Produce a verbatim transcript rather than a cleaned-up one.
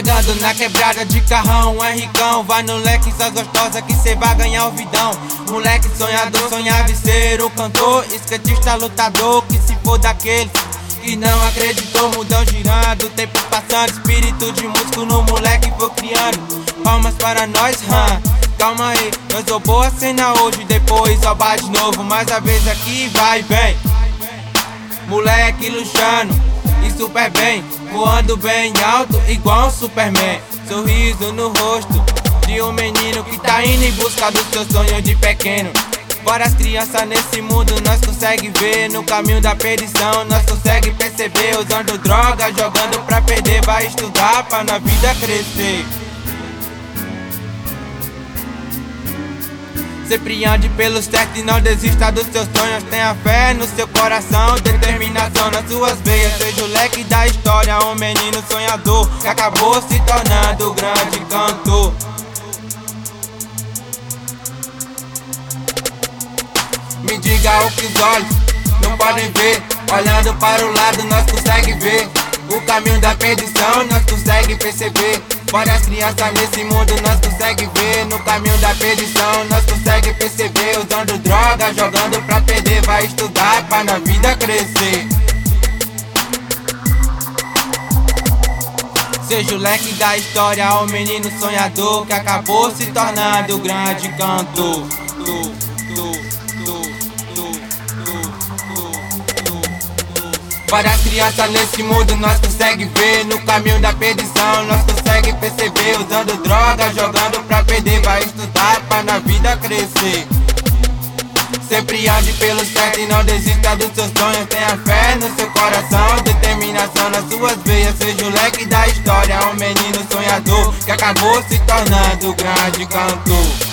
Chegando na quebrada de carrão, é ricão. Vai no leque, só gostosa que cê vai ganhar o vidão. Moleque sonhador, sonhava em ser o cantor, skatista lutador, que se for daquele que não acreditou. Mundão girando, tempo passando, espírito de músico no moleque vou criando. Palmas para nós, hum. Calma aí, nós roubou a cena hoje, depois ó bate de novo. Mais a vez aqui, vai e vem. Moleque luxando e super bem, voando bem alto igual um Superman. Sorriso no rosto de um menino que tá indo em busca do seu sonho de pequeno. Várias crianças nesse mundo nós consegue ver, no caminho da perdição nós consegue perceber. Usando droga, jogando pra perder, vai estudar pra na vida crescer. Sempre ande pelo certo e não desista dos seus sonhos. Tenha fé no seu coração, determinação nas suas veias. Seja o leque da história, um menino sonhador que acabou se tornando grande cantor. Me diga o que os olhos não podem ver, olhando para o lado nós consegue ver. O caminho da perdição nós consegue perceber. Várias crianças nesse mundo nós consegue ver, no caminho da perdição nós consegue perceber. Usando droga, jogando pra perder, vai estudar pra na vida crescer. Seja o leque da história, o menino sonhador que acabou se tornando grande cantor. Tu, tu, tu, tu, tu, tu, tu. Várias crianças nesse mundo nós consegue ver, no caminho da perdição nós consegue perceber. Usando droga, jogando pra perder, vai estudar pra na vida crescer. Sempre ande pelo certo e não desista dos seus sonhos. Tenha fé no seu coração, determinação nas suas veias. Seja o leque da história, um menino sonhador que acabou se tornando grande cantor.